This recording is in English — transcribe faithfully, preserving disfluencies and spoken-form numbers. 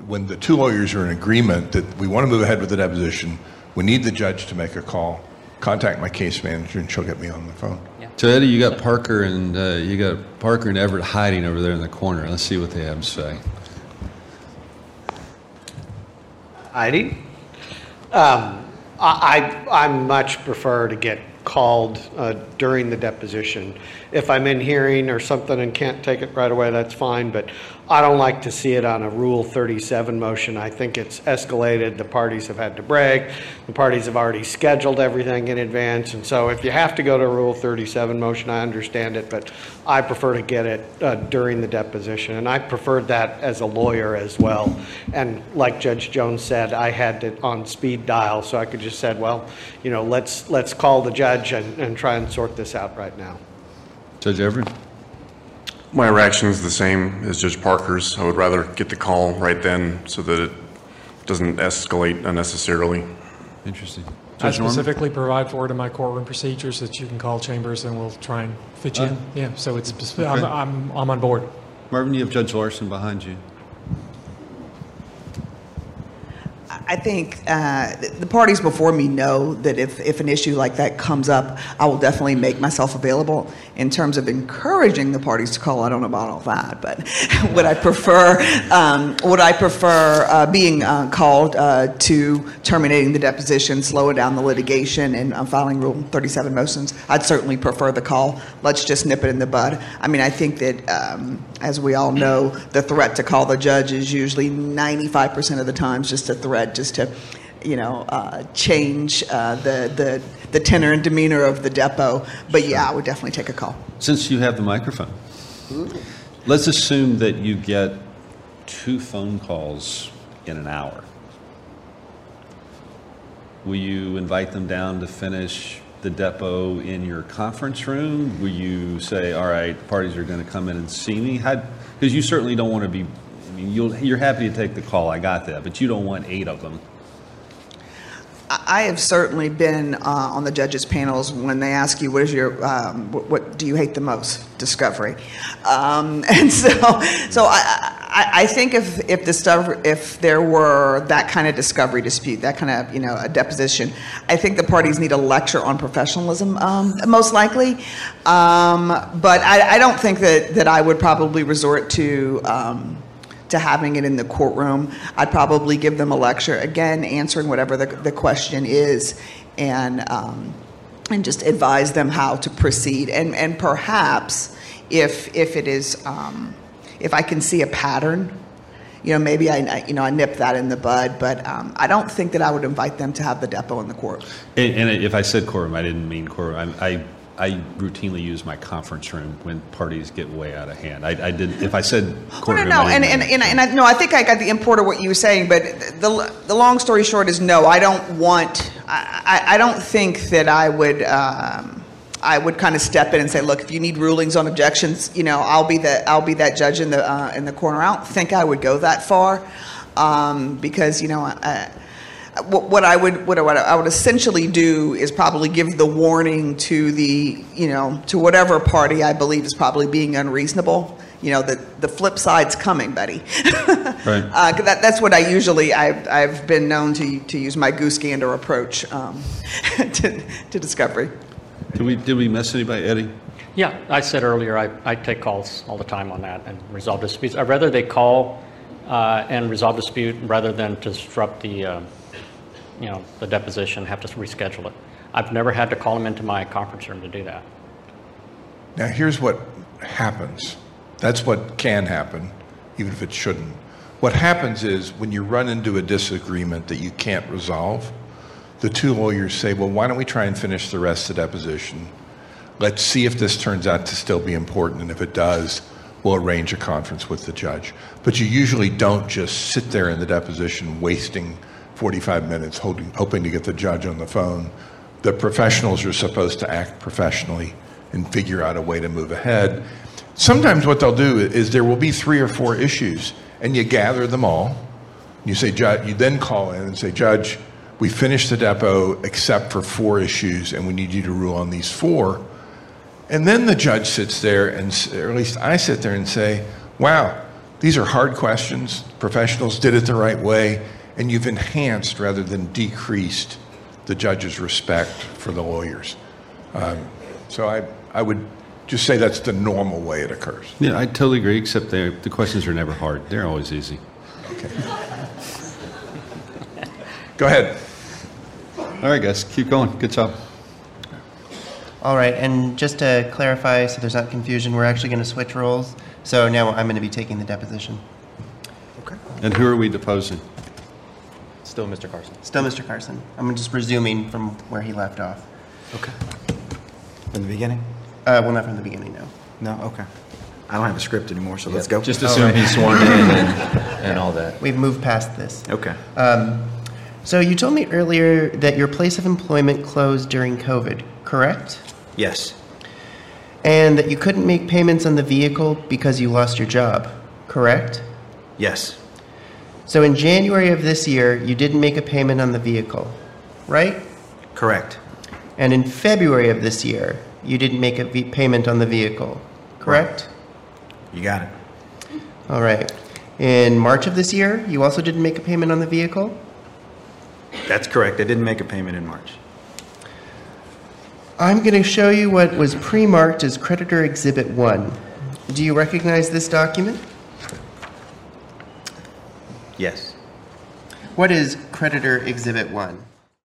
when the two lawyers are in agreement that we want to move ahead with the deposition, we need the judge to make a call, contact my case manager, and she'll get me on the phone. Yeah. So Eddie, you got Parker and uh, you got Parker and Everett hiding over there in the corner. Let's see what they have to say. Heidi? Um, I, I, I much prefer to get called uh, during the deposition. If I'm in hearing or something and can't take it right away, that's fine, but I don't like to see it on a Rule thirty-seven motion. I think it's escalated. The parties have had to break. The parties have already scheduled everything in advance, and so if you have to go to a Rule thirty-seven motion, I understand it, but I prefer to get it uh, during the deposition, and I preferred that as a lawyer as well. And like Judge Jones said, I had it on speed dial, so I could just said, well, you know, let's let's call the judge and, and try and sort this out right now. Judge Everett? My reaction is the same as Judge Parker's. I would rather get the call right then so that it doesn't escalate unnecessarily. Interesting. I Judge Norman? specifically provide for it in my courtroom procedures that you can call chambers and we'll try and fit you Uh, in. Yeah, so it's, okay. I'm, I'm, I'm on board. Marvin, you have Judge Larson behind you. I think uh, the parties before me know that if, if an issue like that comes up, I will definitely make myself available. In terms of encouraging the parties to call, I don't know about all that, but would I prefer um, would I prefer uh, being uh, called uh, to terminating the deposition, slowing down the litigation, and uh, filing Rule thirty-seven motions? I'd certainly prefer the call. Let's just nip it in the bud. I mean, I think that, um, as we all know, the threat to call the judge is usually ninety-five percent of the times just a threat, just to, you know, uh, change uh, the, the the tenor and demeanor of the depo. But yeah, I would definitely take a call. Since you have the microphone, let's assume that you get two phone calls in an hour. Will you invite them down to finish the depo in your conference room? Will you say, all right, the parties are going to come in and see me? Because you certainly don't want to be, I mean, you'll, you're happy to take the call, I got that, but you don't want eight of them. I have certainly been uh, on the judges' panels when they ask you, what is your, um, what, what do you hate the most? Discovery. Um, and so, so I, I, I think if, if, discover, if there were that kind of discovery dispute, that kind of, you know, a deposition, I think the parties need a lecture on professionalism, um, most likely. Um, but I, I don't think that, that I would probably resort to, um, to having it in the courtroom. I'd probably give them a lecture, again, answering whatever the, the question is, and um, and just advise them how to proceed. And and perhaps if if it is um, if I can see a pattern, you know, maybe I, I you know I nip that in the bud. But um, I don't think that I would invite them to have the depo in the court. And, and if I said courtroom, I didn't mean courtroom. I, I I routinely use my conference room when parties get way out of hand. I, I did. If I said courtroom, no, no, no, I and didn't and mean and, and I, no, I think I got the import of what you were saying. But the the long story short is no. I don't want. I I, I don't think that I would. Um, I would kind of step in and say, look, if you need rulings on objections, you know, I'll be the I'll be that judge in the uh, in the corner. I don't think I would go that far, um, because you know. I, What I would what I would essentially do is probably give the warning to the you know to whatever party I believe is probably being unreasonable. You know, the the flip side's coming, Betty. Right. uh, that, that's what I usually I've I've been known to to use my goose gander approach um, to to discovery. Did we did we miss anybody, Eddie? Yeah, I said earlier I, I take calls all the time on that and resolve disputes. I'd rather they call uh, and resolve dispute rather than disrupt the. Uh, you know, the deposition, have to reschedule it. I've never had to call them into my conference room to do that. Now, here's what happens. That's what can happen, even if it shouldn't. What happens is when you run into a disagreement that you can't resolve, the two lawyers say, well, why don't we try and finish the rest of the deposition? Let's see if this turns out to still be important, and if it does, we'll arrange a conference with the judge. But you usually don't just sit there in the deposition wasting forty-five minutes holding, hoping to get the judge on the phone. The professionals are supposed to act professionally and figure out a way to move ahead. Sometimes what they'll do is there will be three or four issues, and you gather them all. You say, Judge, you then call in and say, Judge, we finished the depo except for four issues, and we need you to rule on these four. And then the judge sits there, and or at least I sit there and say, wow, These are hard questions. Professionals did it the right way, and you've enhanced rather than decreased the judge's respect for the lawyers. Um, so I, I would just say that's the normal way it occurs. Yeah, I totally agree, except they're- the questions are never hard. They're always easy. Okay. Go ahead. All right, guys, keep going. Good job. All right, and just to clarify, so there's not confusion, we're actually going to switch roles. So now I'm going to be taking the deposition. And who are we deposing? Still Mister Carson. Still Mister Carson. I'm just resuming from where he left off. Okay. From the beginning? Uh, well, not from the beginning, no. No? Okay. I don't have a script anymore, so let's go. Just assume he's sworn in and, and all that. We've moved past this. Okay. So you told me earlier that your place of employment closed during COVID, correct? Yes. And that you couldn't make payments on the vehicle because you lost your job, correct? Yes. So in January of this year, you didn't make a payment on the vehicle, right? Correct. And in February of this year, you didn't make a v- payment on the vehicle, correct? You got it. All right. In March of this year, you also didn't make a payment on the vehicle? That's correct. I didn't make a payment in March. I'm going to show you what was pre-marked as Creditor Exhibit one. Do you recognize this document? Yes. What is Creditor Exhibit one?